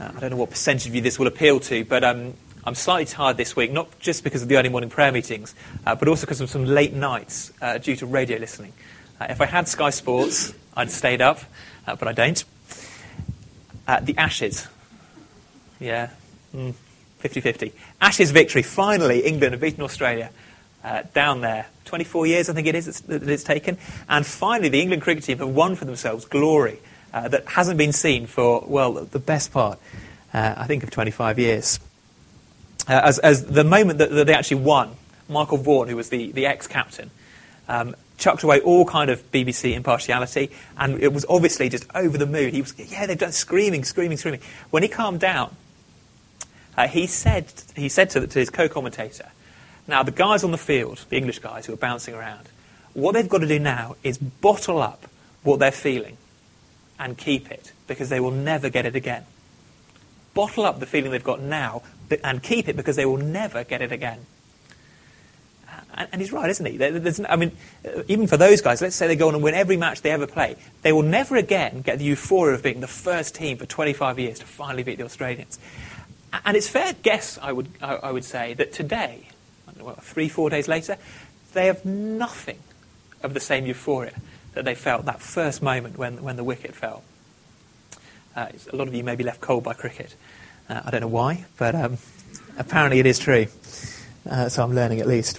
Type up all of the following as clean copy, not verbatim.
I don't know what percentage of you this will appeal to, but I'm slightly tired this week, not just because of the early morning prayer meetings, but also because of some late nights due to radio listening. If I had Sky Sports, I'd stayed up, but I don't. The Ashes. Yeah, 50-50. Ashes victory. Finally, England have beaten Australia down there. 24 years, I think it is, that it's taken. And finally, the England cricket team have won for themselves glory that hasn't been seen for, well, the best part, I think, of 25 years. As the moment that they actually won, Michael Vaughan, who was the ex-captain, chucked away all kind of BBC impartiality, and it was obviously just over the moon. He was, they've done screaming. When he calmed down, he said to his co-commentator, now the guys on the field, the English guys who are bouncing around, what they've got to do now is bottle up what they're feeling and keep it, because they will never get it again. Bottle up the feeling they've got now and keep it, because they will never get it again. And he's right, isn't he? Even for those guys, let's say they go on and win every match they ever play, they will never again get the euphoria of being the first team for 25 years to finally beat the Australians. And it's fair guess, I would say, that today, 3-4 days later, they have nothing of the same euphoria that they felt that first moment when the wicket fell. A lot of you may be left cold by cricket. I don't know why, but apparently it is true. So I'm learning at least.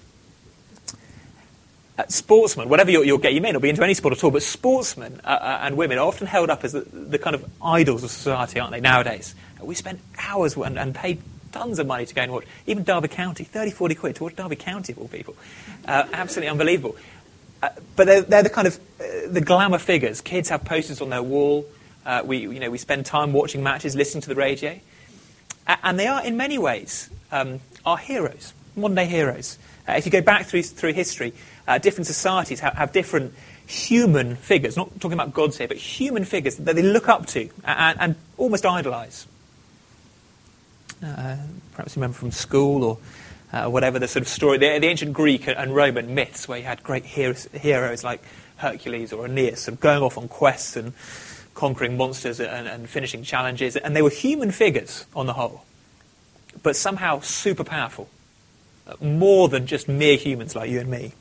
Sportsmen, whatever you may not be into any sport at all, but sportsmen and women are often held up as the kind of idols of society, aren't they, nowadays? We spend hours and pay tons of money to go and watch, even Derby County, 30-40 quid to watch Derby County of all people. Absolutely unbelievable. But they're the kind of the glamour figures. Kids have posters on their wall. We spend time watching matches, listening to the radio. And they are, in many ways, our heroes, modern-day heroes. If you go back through history, different societies have different human figures, not talking about gods here, but human figures that they look up to and almost idolise. Perhaps you remember from school or whatever the sort of story, the ancient Greek and Roman myths where you had great heroes like Hercules or Aeneas sort of going off on quests and conquering monsters and finishing challenges. And they were human figures on the whole, but somehow super powerful. More than just mere humans like you and me.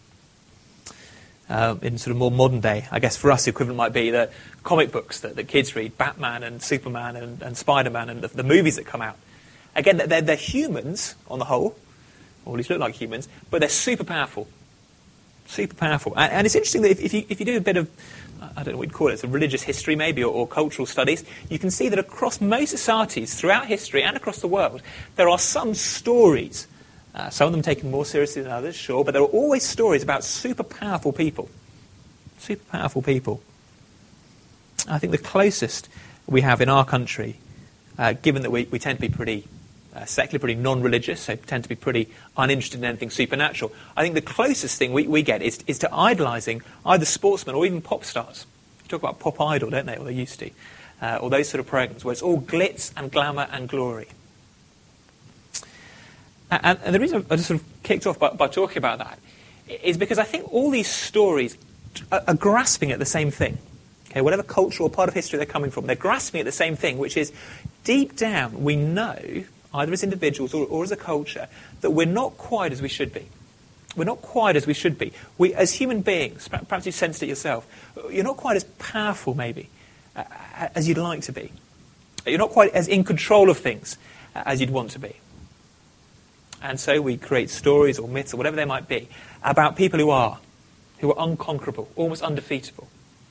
In sort of more modern day, I guess for us the equivalent might be the comic books that kids read, Batman and Superman and Spider-Man and the movies that come out. Again, they're humans on the whole, or at least look like humans, but they're super powerful. Super powerful. And it's interesting that if you do a bit of, I don't know what you'd call it, some religious history maybe, or cultural studies, you can see that across most societies throughout history and across the world, there are some stories. Some of them taken more seriously than others, sure, but there are always stories about super powerful people. Super powerful people. I think the closest we have in our country, given that we tend to be pretty secular, pretty non-religious, so tend to be pretty uninterested in anything supernatural, I think the closest thing we get is to idolising either sportsmen or even pop stars. You talk about Pop Idol, don't they, or they used to, or those sort of programmes where it's all glitz and glamour and glory. And the reason I just sort of kicked off by talking about that is because I think all these stories are grasping at the same thing. Okay, whatever culture or part of history they're coming from, they're grasping at the same thing, which is deep down we know, either as individuals or as a culture, that we're not quite as we should be. We're not quite as we should be. We, as human beings, perhaps you've sensed it yourself, you're not quite as powerful, maybe, as you'd like to be. You're not quite as in control of things as you'd want to be. And so we create stories or myths or whatever they might be about people who are unconquerable, almost undefeatable.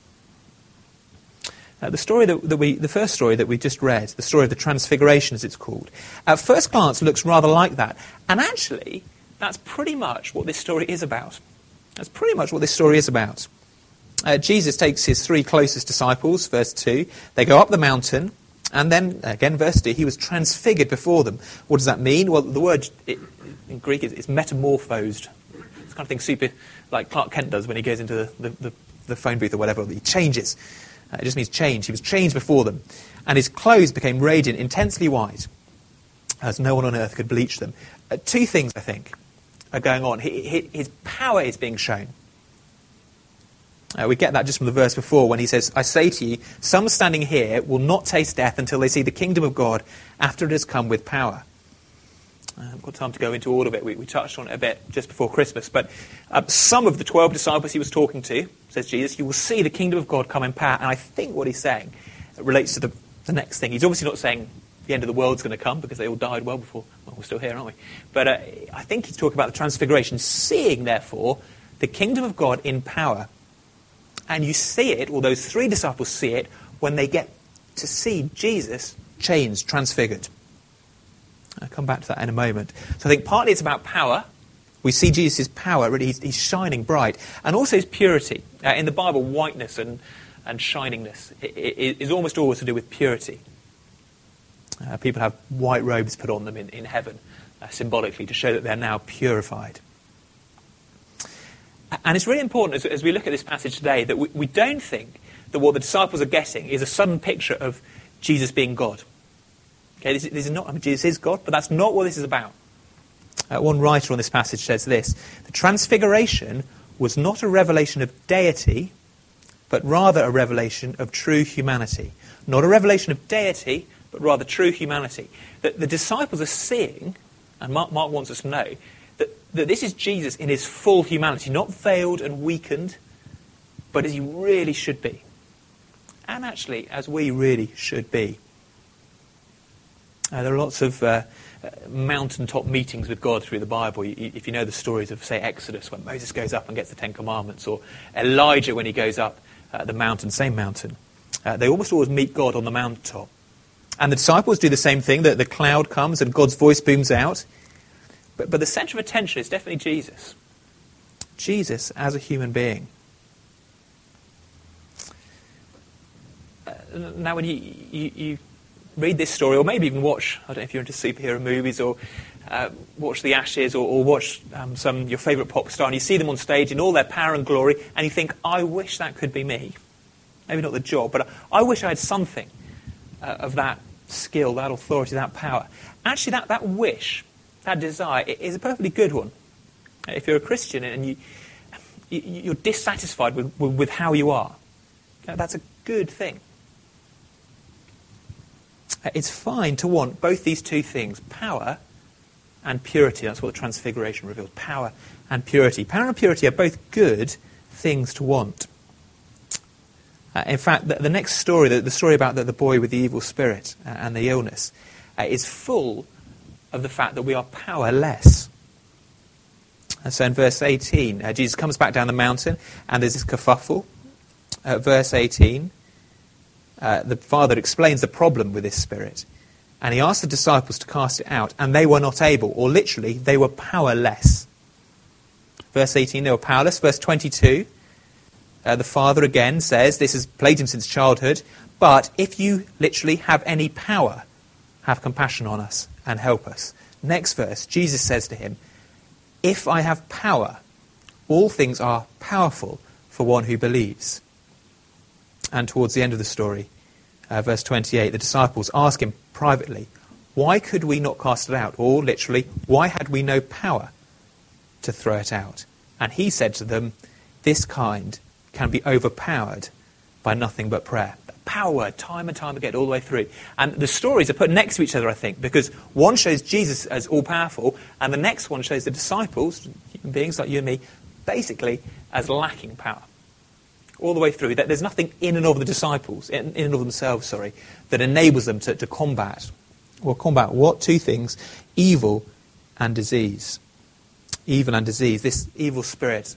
The first story that we just read, the story of the Transfiguration as it's called, at first glance looks rather like that. And actually, that's pretty much what this story is about. That's pretty much what this story is about. Jesus takes his 3 closest disciples, verse 2. They go up the mountain. And then, again, verse 2, he was transfigured before them. What does that mean? Well, the word in Greek is metamorphosed. It's the kind of thing super like Clark Kent does when he goes into the phone booth or whatever. He changes. It just means change. He was changed before them. And his clothes became radiant, intensely white, as no one on earth could bleach them. 2 things, I think, are going on. His power is being shown. We get that just from the verse before when he says, I say to you, some standing here will not taste death until they see the kingdom of God after it has come with power. I haven't got time to go into all of it. We touched on it a bit just before Christmas. But some of the 12 disciples he was talking to, says Jesus, you will see the kingdom of God come in power. And I think what he's saying relates to the next thing. He's obviously not saying the end of the world's going to come because they all died well before. Well, we're still here, aren't we? But I think he's talking about the transfiguration, seeing, therefore, the kingdom of God in power. And you see it, or those 3 disciples see it, when they get to see Jesus changed, transfigured. I'll come back to that in a moment. So I think partly it's about power. We see Jesus' power, really, he's shining bright. And also his purity. In the Bible, whiteness and shiningness is almost always to do with purity. People have white robes put on them in heaven, symbolically, to show that they're now purified. And it's really important, as we look at this passage today, that we don't think that what the disciples are getting is a sudden picture of Jesus being God. Okay, this is not, Jesus is God, but that's not what this is about. One writer on this passage says this: the transfiguration was not a revelation of deity, but rather a revelation of true humanity. Not a revelation of deity, but rather true humanity. That the disciples are seeing, and Mark wants us to know, that this is Jesus in his full humanity, not veiled and weakened, but as he really should be. And actually, as we really should be. There are lots of mountaintop meetings with God through the Bible. If you know the stories of, say, Exodus, when Moses goes up and gets the 10 Commandments, or Elijah when he goes up the mountain, same mountain. They almost always meet God on the mountaintop. And the disciples do the same thing, that the cloud comes and God's voice booms out. But the centre of attention is definitely Jesus. Jesus as a human being. Now when you read this story, or maybe even watch, I don't know if you're into superhero movies, or watch The Ashes, or watch your favourite pop star, and you see them on stage in all their power and glory, and you think, I wish that could be me. Maybe not the job, but I wish I had something of that skill, that authority, that power. Actually, that wish, that desire, is a perfectly good one. If you're a Christian and you're dissatisfied with how you are, that's a good thing. It's fine to want both these two things, power and purity. That's what the Transfiguration reveals, power and purity. Power and purity are both good things to want. In fact, the next story, the story about the boy with the evil spirit and the illness, is full of the fact that we are powerless. And so in verse 18, Jesus comes back down the mountain, and there's this kerfuffle. Verse 18, the Father explains the problem with this spirit, and he asks the disciples to cast it out, and they were not able, or literally, they were powerless. Verse 18, they were powerless. Verse 22, the Father again says, this has plagued him since childhood, but if you literally have any power, have compassion on us and help us. Next verse, Jesus says to him, if I have power, all things are powerful for one who believes. And towards the end of the story, verse 28, the disciples ask him privately, why could we not cast it out? Or literally, why had we no power to throw it out? And he said to them, this kind can be overpowered by nothing but prayer. Power word, time and time again, all the way through. And the stories are put next to each other, I think, because one shows Jesus as all-powerful, and the next one shows the disciples, human beings like you and me, basically as lacking power. All the way through. There's nothing in and of the disciples, in and of themselves, that enables them to combat. Well, combat what? Two things. Evil and disease. Evil and disease. This evil spirit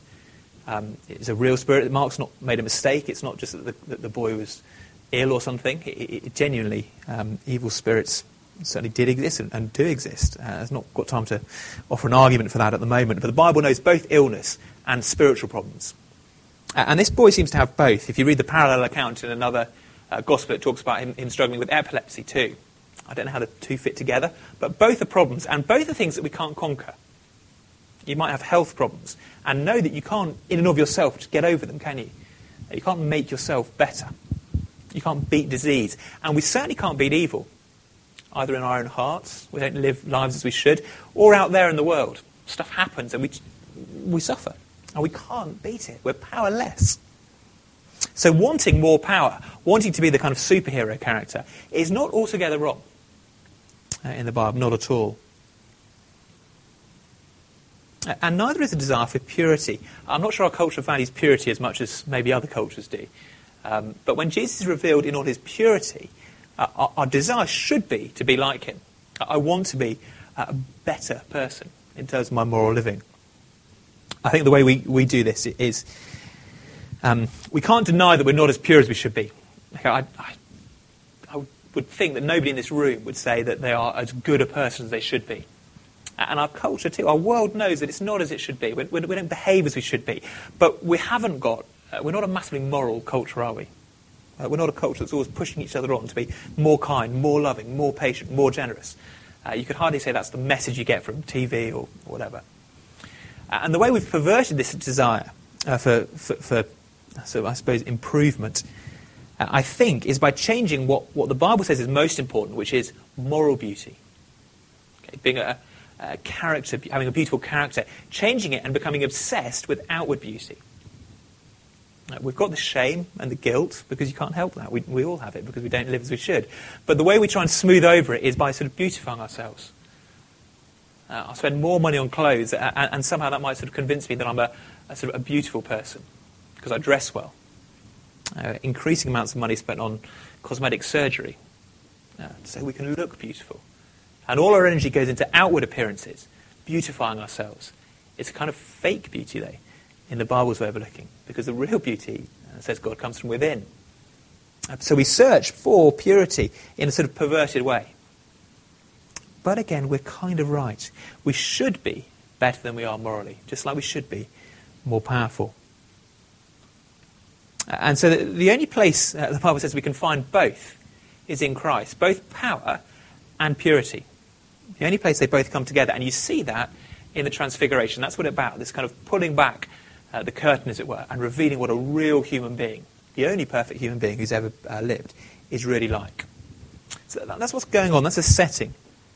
is a real spirit. Mark's not made a mistake. It's not just that the boy was ill or something. It genuinely, evil spirits certainly did exist and do exist. I've not got time to offer an argument for that at the moment. But the Bible knows both illness and spiritual problems. And this boy seems to have both. If you read the parallel account in another gospel, it talks about him struggling with epilepsy too. I don't know how the two fit together, but both are problems, and both are things that we can't conquer. You might have health problems, and know that you can't, in and of yourself, just get over them, can you? You can't make yourself better. You can't beat disease. And we certainly can't beat evil, either in our own hearts, we don't live lives as we should, or out there in the world. Stuff happens, and we suffer. And we can't beat it. We're powerless. So wanting more power, wanting to be the kind of superhero character, is not altogether wrong in the Bible, not at all. And neither is a desire for purity. I'm not sure our culture values purity as much as maybe other cultures do. But when Jesus is revealed in all his purity, our desire should be to be like him. I want to be a better person in terms of my moral living. I think the way we do this is we can't deny that we're not as pure as we should be. I would think that nobody in this room would say that they are as good a person as they should be. And our culture too, our world knows that it's not as it should be. We don't behave as we should be. But we're not a massively moral culture, are we? We're not a culture that's always pushing each other on to be more kind, more loving, more patient, more generous. You could hardly say that's the message you get from TV or whatever. And the way we've perverted this desire for I suppose, improvement, I think, is by changing what the Bible says is most important, which is moral beauty. Okay, being a character, having a beautiful character, changing it and becoming obsessed with outward beauty. We've got the shame and the guilt because you can't help that. We all have it because we don't live as we should. But the way we try and smooth over it is by sort of beautifying ourselves. I'll spend more money on clothes and somehow that might sort of convince me that I'm a sort of a beautiful person because I dress well. Increasing amounts of money spent on cosmetic surgery so we can look beautiful. And all our energy goes into outward appearances, beautifying ourselves. It's a kind of fake beauty, though, in the Bible's way of looking, because the real beauty, says God, comes from within. So we search for purity in a sort of perverted way. But again, we're kind of right. We should be better than we are morally, just like we should be more powerful. And so the only place the Bible says we can find both is in Christ, both power and purity. The only place they both come together, and you see that in the Transfiguration. That's what it's about, this kind of pulling back the curtain, as it were, and revealing what a real human being, the only perfect human being who's ever lived, is really like. So that's what's going on. That's a setting.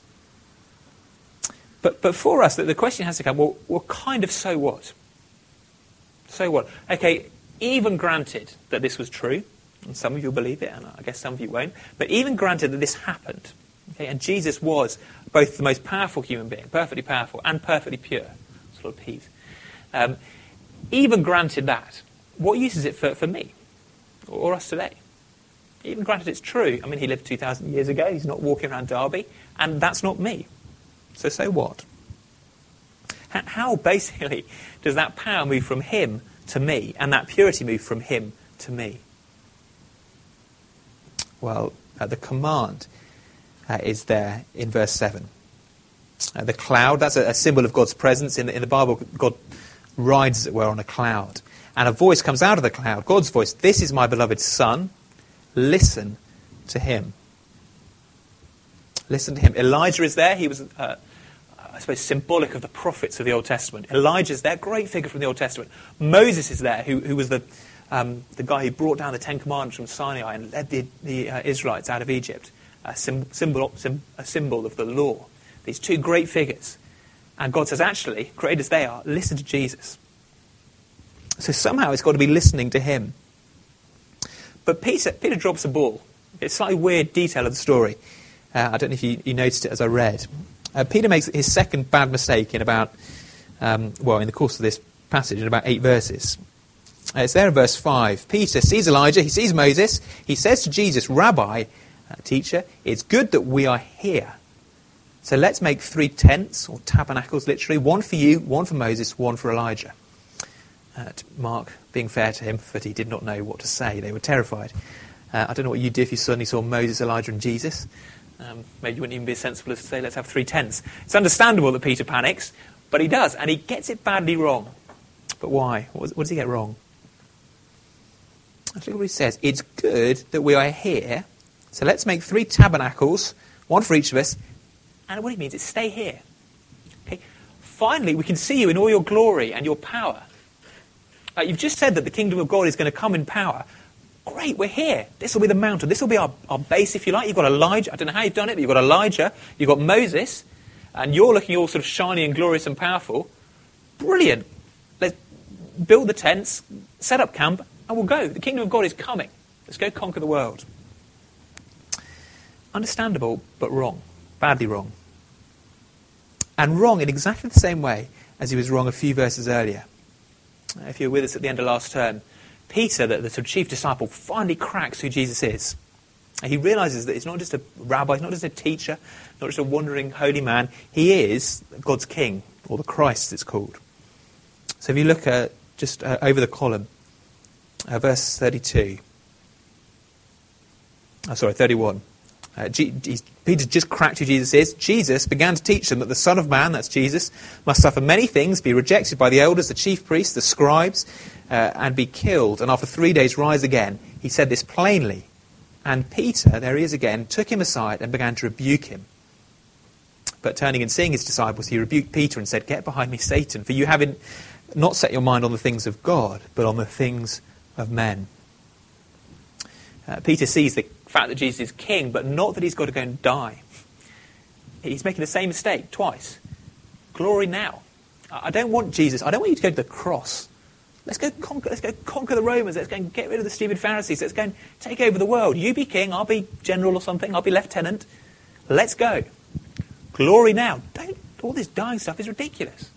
But for us, the question has to come, well, kind of so what? So what? Okay, even granted that this was true, and some of you will believe it, and I guess some of you won't, but even granted that this happened, okay, and Jesus was both the most powerful human being, perfectly powerful, and perfectly pure, sort of peas. Even granted that, what use is it for me, or us today? Even granted it's true. I mean, he lived 2,000 years ago, he's not walking around Derby, and that's not me. So what? How basically does that power move from him to me, and that purity move from him to me? Well, the command is there in verse 7. The cloud, that's a symbol of God's presence. In the Bible, God rides, as it were, on a cloud. And a voice comes out of the cloud, God's voice, "This is my beloved Son, listen to him." Listen to him. Elijah is there. He was, I suppose, symbolic of the prophets of the Old Testament. Elijah's there, great figure from the Old Testament. Moses is there, who was the guy who brought down the Ten Commandments from Sinai and led the Israelites out of Egypt. A symbol of the law. These two great figures. And God says, actually, great as they are, listen to Jesus. So somehow it's got to be listening to him. But Peter drops a ball. It's a slightly weird detail of the story. I don't know if you noticed it as I read. Peter makes his second bad mistake in about, in the course of this passage, in about 8 verses. It's there in verse 5. Peter sees Elijah, he sees Moses, he says to Jesus, "Rabbi, teacher, it's good that we are here. So let's make 3 tents, or tabernacles literally, one for you, one for Moses, one for Elijah." Mark, being fair to him, but he did not know what to say. They were terrified. I don't know what you'd do if you suddenly saw Moses, Elijah and Jesus. Maybe you wouldn't even be as sensible as to say, let's have 3 tents. It's understandable that Peter panics, but he does, and he gets it badly wrong. But why? What does he get wrong? Look what he says. It's good that we are here, so let's make 3 tabernacles, one for each of us, and what he means is stay here. Okay? Finally, we can see you in all your glory and your power. You've just said that the kingdom of God is going to come in power. Great, we're here. This will be the mountain. This will be our base, if you like. You've got Elijah. I don't know how you've done it, but you've got Elijah. You've got Moses. And you're looking all sort of shiny and glorious and powerful. Brilliant. Let's build the tents, set up camp, and we'll go. The kingdom of God is coming. Let's go conquer the world. Understandable, but wrong. Badly wrong. And wrong in exactly the same way as he was wrong a few verses earlier. If you were with us at the end of last term, Peter, the sort of chief disciple, finally cracks who Jesus is. He realises that he's not just a rabbi, he's not just a teacher, not just a wandering holy man. He is God's king, or the Christ it's called. So if you look at just over the column, verse 31. Peter just cracked who Jesus is. Jesus began to teach them that the Son of Man, that's Jesus, must suffer many things, be rejected by the elders, the chief priests, the scribes, and be killed, and after 3 days rise again. He said this plainly. And Peter, there he is again, took him aside and began to rebuke him. But turning and seeing his disciples, he rebuked Peter and said, "Get behind me, Satan, for you haven't not set your mind on the things of God, but on the things of men." Peter sees the fact that Jesus is king, but not that he's got to go and die. He's making the same mistake twice. Glory now. I don't want Jesus. I don't want you to go to the cross. Let's go conquer the Romans. Let's go and get rid of the stupid Pharisees. Let's go and take over the world. You be king, I'll be general or something. I'll be lieutenant. Let's go. Glory now. All this dying stuff is ridiculous.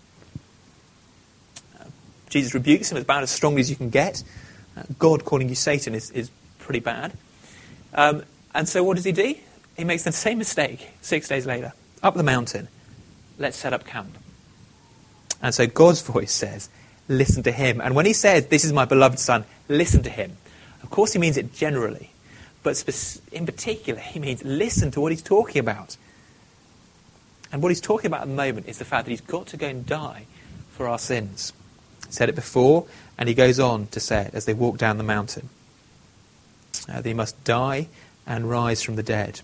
Jesus rebukes him about as strongly as you can get. God calling you Satan is pretty bad. And so what does he do? He makes the same mistake 6 days later. Up the mountain. Let's set up camp. And so God's voice says, listen to him. And when he says, this is my beloved son, listen to him. Of course he means it generally. But in particular, he means listen to what he's talking about. And what he's talking about at the moment is the fact that he's got to go and die for our sins. He said it before, and he goes on to say it as they walk down the mountain. That he must die and rise from the dead.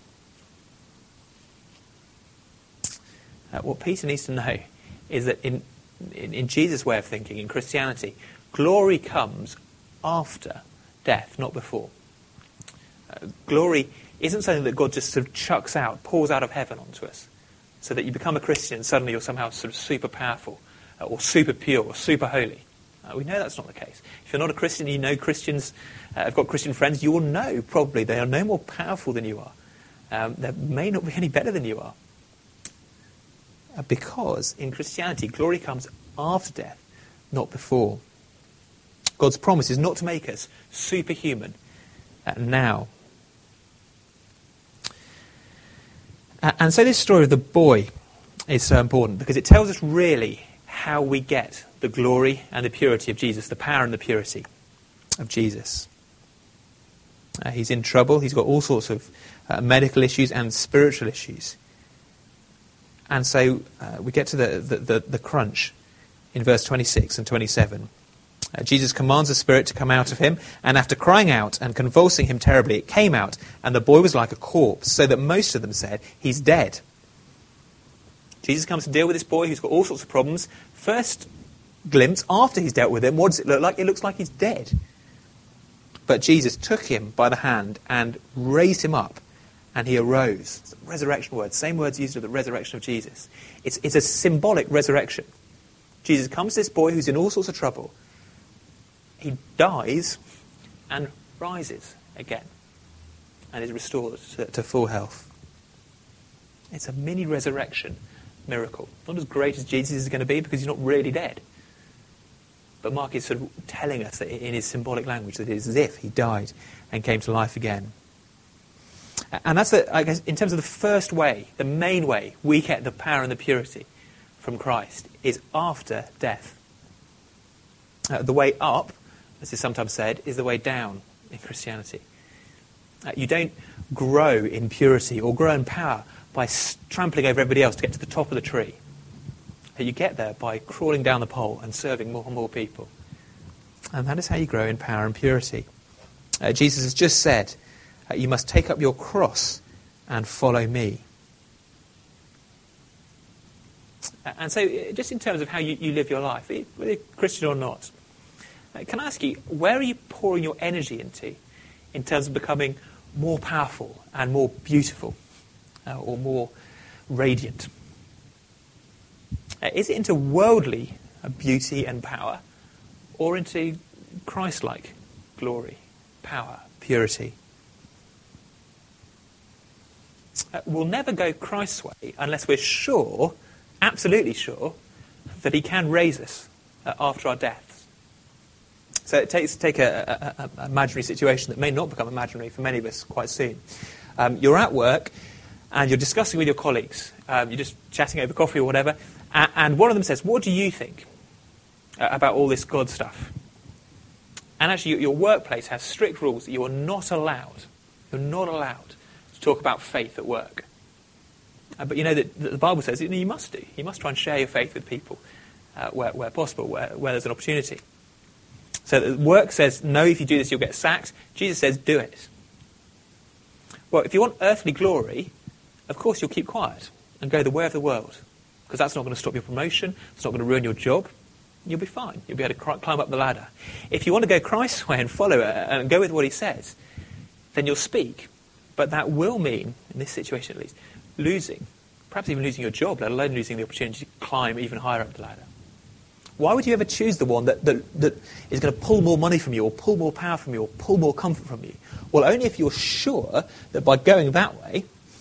What Peter needs to know is that in Jesus' way of thinking, in Christianity, glory comes after death, not before. Glory isn't something that God just sort of chucks out, pours out of heaven onto us, so that you become a Christian and suddenly you're somehow sort of super powerful, or super pure, or super holy. We know that's not the case. If you're not a Christian, you know Christians, have got Christian friends, you will know probably they are no more powerful than you are. They may not be any better than you are. Because in Christianity, glory comes after death, not before. God's promise is not to make us superhuman now. And so this story of the boy is so important because it tells us really how we get the glory and the purity of Jesus, the power and the purity of Jesus. He's in trouble. He's got all sorts of medical issues and spiritual issues. And so we get to the crunch in verse 26 and 27. Jesus commands the spirit to come out of him, and after crying out and convulsing him terribly, it came out, and the boy was like a corpse, so that most of them said, he's dead. Jesus comes to deal with this boy who's got all sorts of problems. First glimpse, after he's dealt with him, what does it look like? It looks like he's dead. But Jesus took him by the hand and raised him up, and he arose. It's a resurrection word, same words used of the resurrection of Jesus. It's a symbolic resurrection. Jesus comes to this boy who's in all sorts of trouble. He dies and rises again and is restored to full health. It's a mini resurrection miracle. Not as great as Jesus is going to be because he's not really dead. But Mark is sort of telling us that in his symbolic language that it is as if he died and came to life again. And that's, I guess, in terms of the first way, the main way we get the power and the purity from Christ is after death. The way up, as is sometimes said, is the way down in Christianity. You don't grow in purity or grow in power by trampling over everybody else to get to the top of the tree. You get there by crawling down the pole and serving more and more people. And that is how you grow in power and purity. Jesus has just said, you must take up your cross and follow me. And so, just in terms of how you live your life, whether you're Christian or not, can I ask you, where are you pouring your energy into in terms of becoming more powerful and more beautiful or more radiant? Is it into worldly beauty and power or into Christ-like glory, power, purity. We'll never go Christ's way unless we're sure, absolutely sure, that he can raise us after our deaths. So take an imaginary situation that may not become imaginary for many of us quite soon. You're at work and you're discussing with your colleagues. You're just chatting over coffee or whatever, and one of them says, "What do you think about all this God stuff?" And actually, your workplace has strict rules that you're not allowed to talk about faith at work. But you know that the Bible says you must do. You must try and share your faith with people where possible, where there's an opportunity. So the work says, no, if you do this, you'll get sacked. Jesus says, do it. Well, if you want earthly glory, of course you'll keep quiet and go the way of the world, because that's not going to stop your promotion. It's not going to ruin your job. You'll be fine. You'll be able to climb up the ladder. If you want to go Christ's way and follow it and go with what he says, then you'll speak. But that will mean, in this situation at least, perhaps even losing your job, let alone losing the opportunity to climb even higher up the ladder. Why would you ever choose the one that is going to pull more money from you, or pull more power from you, or pull more comfort from you? Well, only if you're sure that by going that way,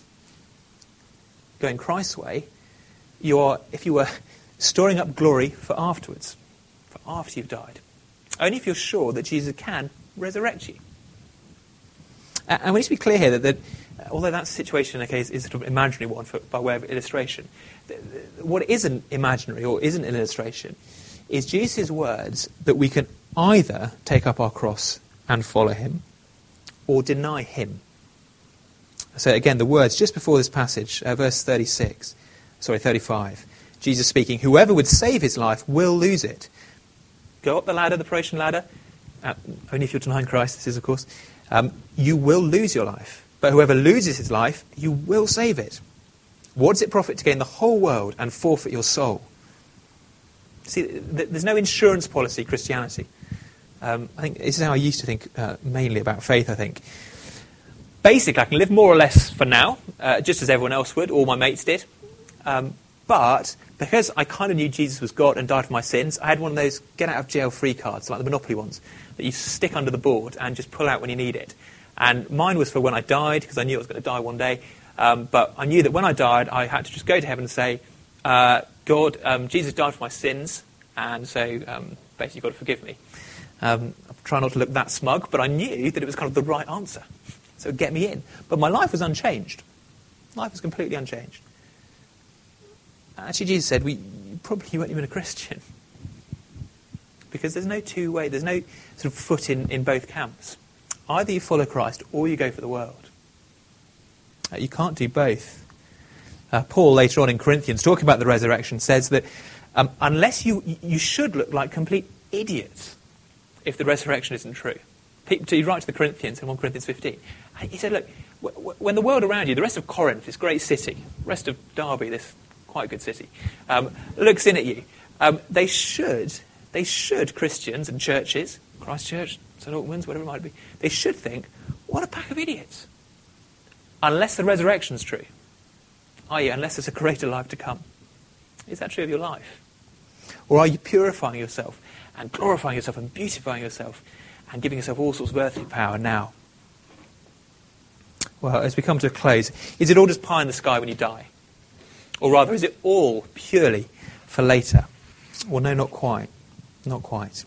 going Christ's way, if you were storing up glory for afterwards, for after you've died. Only if you're sure that Jesus can resurrect you. And we need to be clear here that although that situation is sort of an imaginary one by way of illustration, what isn't imaginary or isn't an illustration is Jesus' words that we can either take up our cross and follow him or deny him. So again, the words just before this passage, verse 35, Jesus speaking, "Whoever would save his life will lose it." Go up the ladder, the promotion ladder, only if you're denying Christ, this is of course, you will lose your life. But whoever loses his life, you will save it. What does it profit to gain the whole world and forfeit your soul? See, there's no insurance policy, Christianity. I think this is how I used to think mainly about faith, I think. Basically, I can live more or less for now, just as everyone else would, all my mates did. But because I kind of knew Jesus was God and died for my sins, I had one of those get-out-of-jail-free cards, like the Monopoly ones, that you stick under the board and just pull out when you need it. And mine was for when I died, because I knew I was going to die one day. But I knew that when I died, I had to just go to heaven and say, God, Jesus died for my sins, and so basically you've got to forgive me. I try not to look that smug, but I knew that it was kind of the right answer. So it would get me in. But my life was unchanged. Life was completely unchanged. Actually, Jesus said, you weren't even a Christian. Because there's no two-way, there's no sort of foot in both camps. Either you follow Christ or you go for the world. You can't do both. Paul, later on in Corinthians, talking about the resurrection, says that unless you should look like complete idiots if the resurrection isn't true. He writes to the Corinthians in 1 Corinthians 15. And he said, look, when the world around you, the rest of Corinth, this great city, the rest of Derby, this quite good city, looks in at you, they should, Christians and churches, Christ Church, St. Altman's, whatever it might be, they should think, what a pack of idiots. Unless the resurrection's true, i.e. unless there's a greater life to come. Is that true of your life? Or are you purifying yourself and glorifying yourself and beautifying yourself and giving yourself all sorts of earthly power now? Well, as we come to a close, is it all just pie in the sky when you die? Or rather, is it all purely for later? Well, no, not quite. Not quite.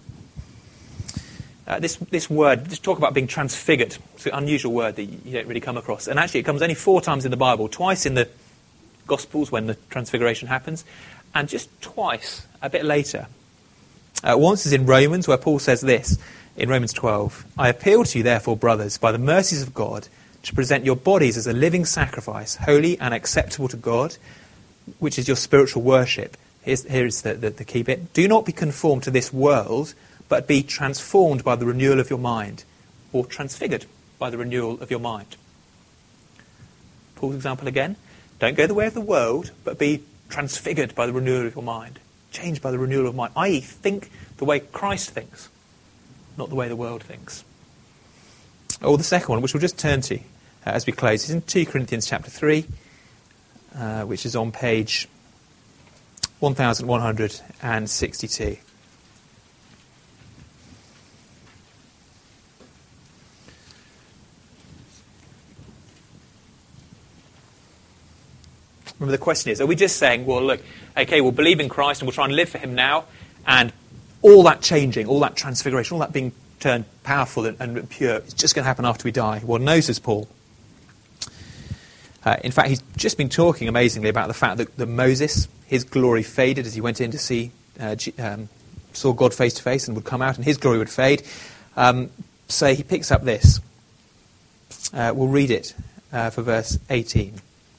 This word, just talk about being transfigured. It's an unusual word that you don't really come across. And actually, it comes only 4 times in the Bible. Twice in the Gospels when the transfiguration happens, and just twice, a bit later. Once is in Romans, where Paul says this, in Romans 12, "I appeal to you, therefore, brothers, by the mercies of God, to present your bodies as a living sacrifice, holy and acceptable to God, which is your spiritual worship." Here is the key bit. "Do not be conformed to this world, but be transformed by the renewal of your mind," or transfigured by the renewal of your mind. Paul's example again. Don't go the way of the world, but be transfigured by the renewal of your mind. Changed by the renewal of mind. I.e., think the way Christ thinks, not the way the world thinks. Or the second one, which we'll just turn to as we close, is in 2 Corinthians chapter 3, which is on page 1162. Remember, the question is, are we just saying, well, look, okay, we'll believe in Christ and we'll try and live for him now, and all that changing, all that transfiguration, all that being turned powerful and pure, it's just going to happen after we die? Well, no, says Paul. In fact, he's just been talking amazingly about the fact that Moses, his glory faded as he went in to see, saw God face to face, and would come out and his glory would fade. So he picks up this. We'll read it for verse 18.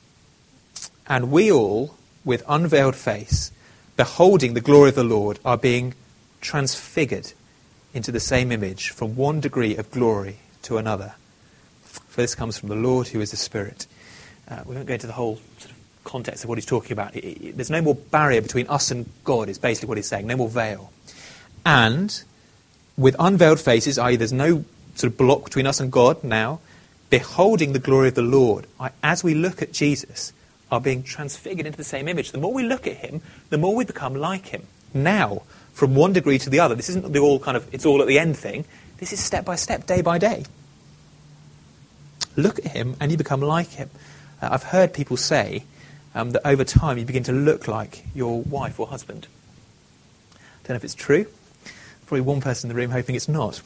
And we all, with unveiled face, beholding the glory of the Lord, are being transfigured into the same image from one degree of glory to another. For this comes from the Lord, who is the Spirit. We won't go into the whole sort of context of what he's talking about. There's no more barrier between us and God, is basically what he's saying. No more veil. And with unveiled faces, i.e. there's no sort of block between us and God now, beholding the glory of the Lord, as we look at Jesus, are being transfigured into the same image. The more we look at him, the more we become like him. Now, from one degree to the other. This isn't the all kind of, it's all at the end thing. This is step by step, day by day. Look at him and you become like him. I've heard people say that over time you begin to look like your wife or husband. Don't know if it's true. Probably one person in the room hoping it's not.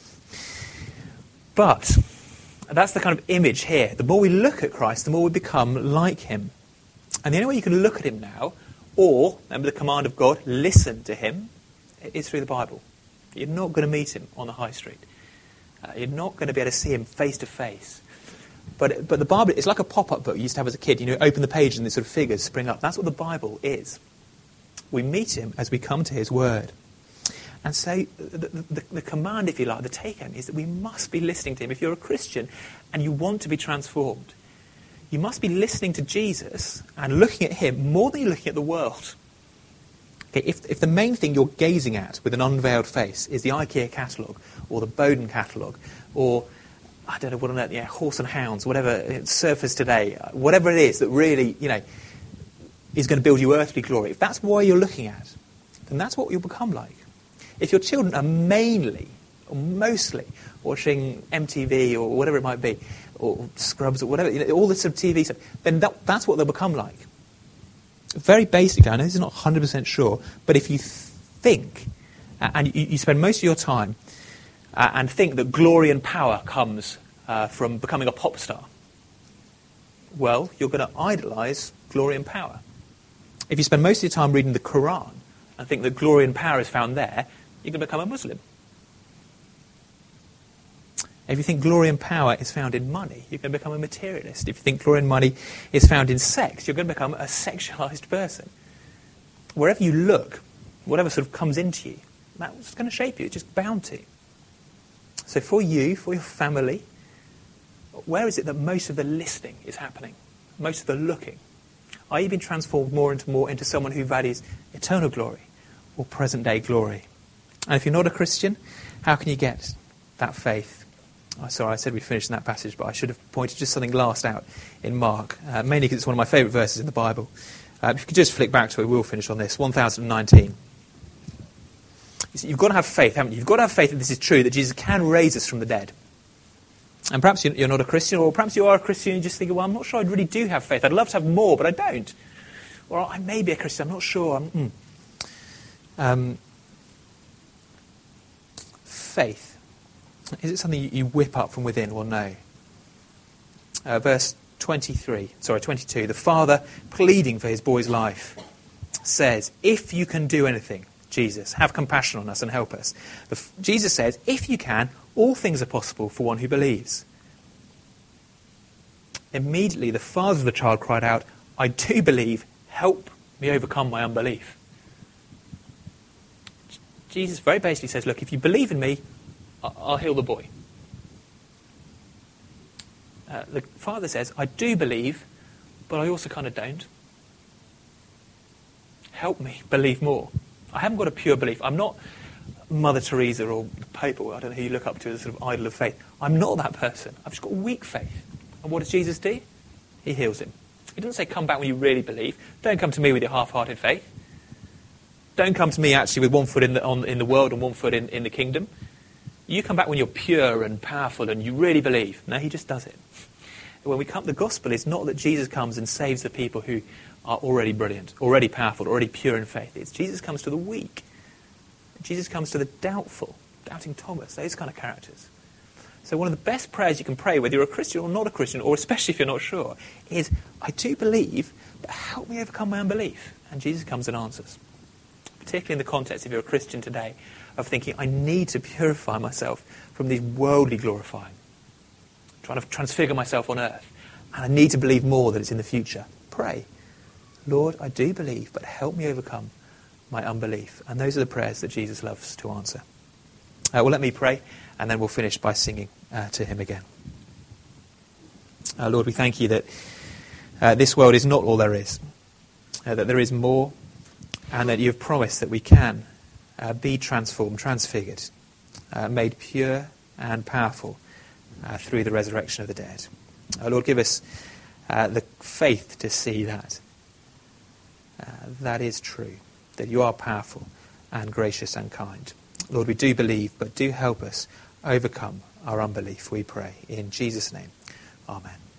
But that's the kind of image here. The more we look at Christ, the more we become like him. And the only way you can look at him now, or, remember the command of God, listen to him, is through the Bible. You're not going to meet him on the high street. You're not going to be able to see him face to face. But the Bible, it's like a pop-up book you used to have as a kid. You know, open the page and the sort of figures spring up. That's what the Bible is. We meet him as we come to his word. And so the command, if you like, the take-home is that we must be listening to him. If you're a Christian and you want to be transformed, you must be listening to Jesus and looking at him more than you're looking at the world. Okay, if the main thing you're gazing at with an unveiled face is the IKEA catalogue or the Bowden catalogue or, I don't know what on earth, Horse and Hounds, whatever, Surfers Today, whatever it is that really, is going to build you earthly glory. If that's what you're looking at, then that's what you'll become like. If your children are mainly or mostly watching MTV or whatever it might be, or Scrubs or whatever, all this sort of TV stuff, then that's what they'll become like. Very basically, I know this is not 100% sure, but if you think, and you spend most of your time and think that glory and power comes from becoming a pop star, well, you're going to idolise glory and power. If you spend most of your time reading the Quran and think that glory and power is found there, you're going to become a Muslim. If you think glory and power is found in money, you're going to become a materialist. If you think glory and money is found in sex, you're going to become a sexualized person. Wherever you look, whatever sort of comes into you, that's going to shape you. It's just bound to. So for you, for your family, where is it that most of the listening is happening? Most of the looking? Are you being transformed more into someone who values eternal glory or present-day glory? And if you're not a Christian, how can you get that faith? Oh, sorry, I said we'd finish in that passage, but I should have pointed just something last out in Mark, mainly because it's one of my favourite verses in the Bible. If you could just flick back to it, we'll finish on this. 1019. You see, you've got to have faith, haven't you? You've got to have faith that this is true, that Jesus can raise us from the dead. And perhaps you're not a Christian, or perhaps you are a Christian and you just think, well, I'm not sure I really do have faith. I'd love to have more, but I don't. Or I may be a Christian, I'm not sure. Faith. Is it something you whip up from within? Well, no. Verse 22. The father, pleading for his boy's life, says, if you can do anything, Jesus, have compassion on us and help us. Jesus says, if you can, all things are possible for one who believes. Immediately, the father of the child cried out, I do believe, help me overcome my unbelief. Jesus very basically says, look, if you believe in me, I'll heal the boy. The father says, I do believe, but I also kind of don't. Help me believe more. I haven't got a pure belief. I'm not Mother Teresa or the Pope, or I don't know who you look up to as a sort of idol of faith. I'm not that person. I've just got weak faith. And what does Jesus do? He heals him. He doesn't say, come back when you really believe. Don't come to me with your half-hearted faith. Don't come to me actually with one foot in the world and one foot in the kingdom. You come back when you're pure and powerful and you really believe. No, he just does it. when we come, the gospel is not that Jesus comes and saves the people who are already brilliant, already powerful, already pure in faith. It's Jesus comes to the weak. Jesus comes to the doubtful, doubting Thomas, those kind of characters. So one of the best prayers you can pray, whether you're a Christian or not a Christian, or especially if you're not sure, is, I do believe, but help me overcome my unbelief. And Jesus comes and answers. Particularly in the context, if you're a Christian today, of thinking, I need to purify myself from these worldly glorifying, trying to transfigure myself on earth. And I need to believe more that it's in the future. Pray, Lord, I do believe, but help me overcome my unbelief. And those are the prayers that Jesus loves to answer. Well, let me pray, and then we'll finish by singing to him again. Lord, we thank you that this world is not all there is, that there is more, and that you have promised that we can be transformed, transfigured, made pure and powerful through the resurrection of the dead. Lord, give us the faith to see that. That is true, that you are powerful and gracious and kind. Lord, we do believe, but do help us overcome our unbelief, we pray. In Jesus' name, amen.